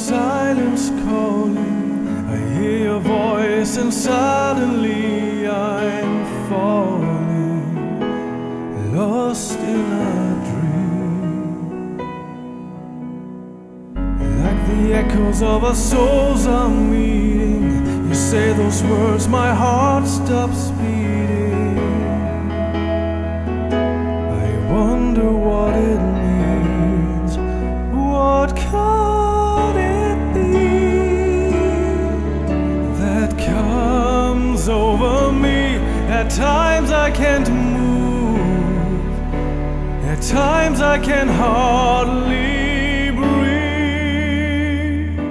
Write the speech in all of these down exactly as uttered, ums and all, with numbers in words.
silence calling, I hear your voice and suddenly I'm falling, lost in a dream. Like the echoes of our souls are meeting, you say those words, my heart stops beating. I wonder what it means. What could it be that comes over me? At times I can't move, at times I can hardly breathe.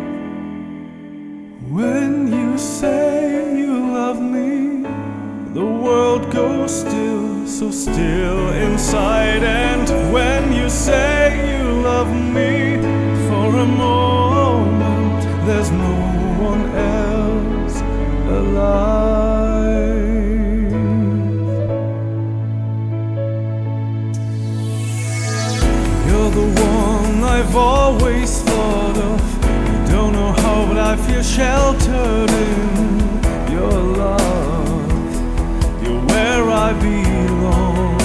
When you say you love me, the world goes still, so still inside. And when you say you love me, for a moment there's no one else alive. You're the one I've always thought of. You don't know how, but I feel sheltered in your love. You're where I belong.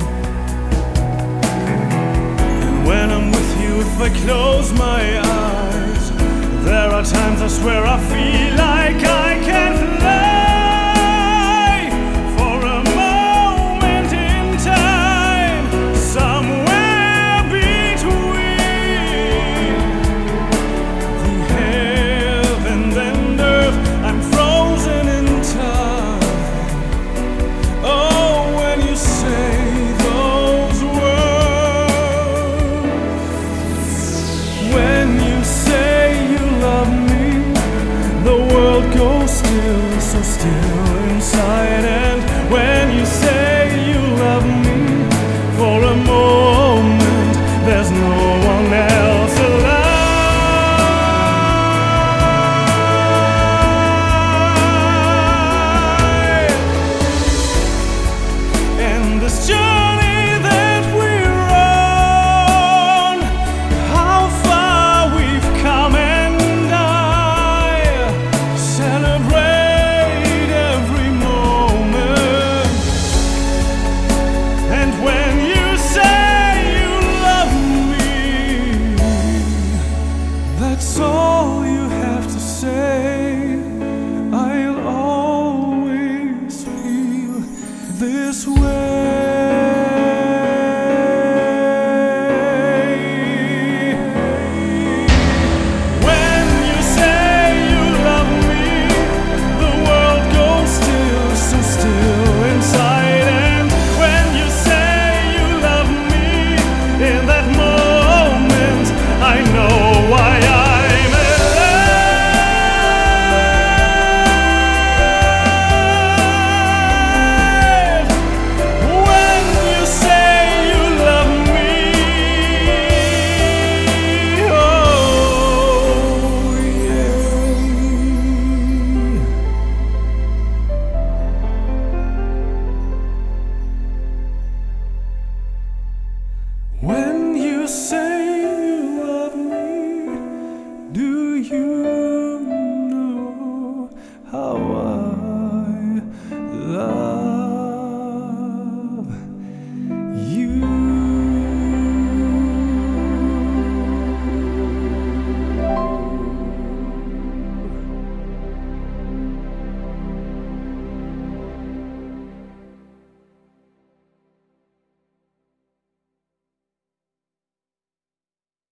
And when I'm with you, if I close my eyes, there are times I swear I feel like I can fly for a moment in time, somewhere between the heaven and earth. I'm frozen in time. Oh, when you say those words, when you say you love me, the world goes still, so still inside. And when you say you love me, for a moment there's no one else alive. And this journey that we're on, how far we've come, and I celebrate every moment. And when you say you love me, that's all you have to say.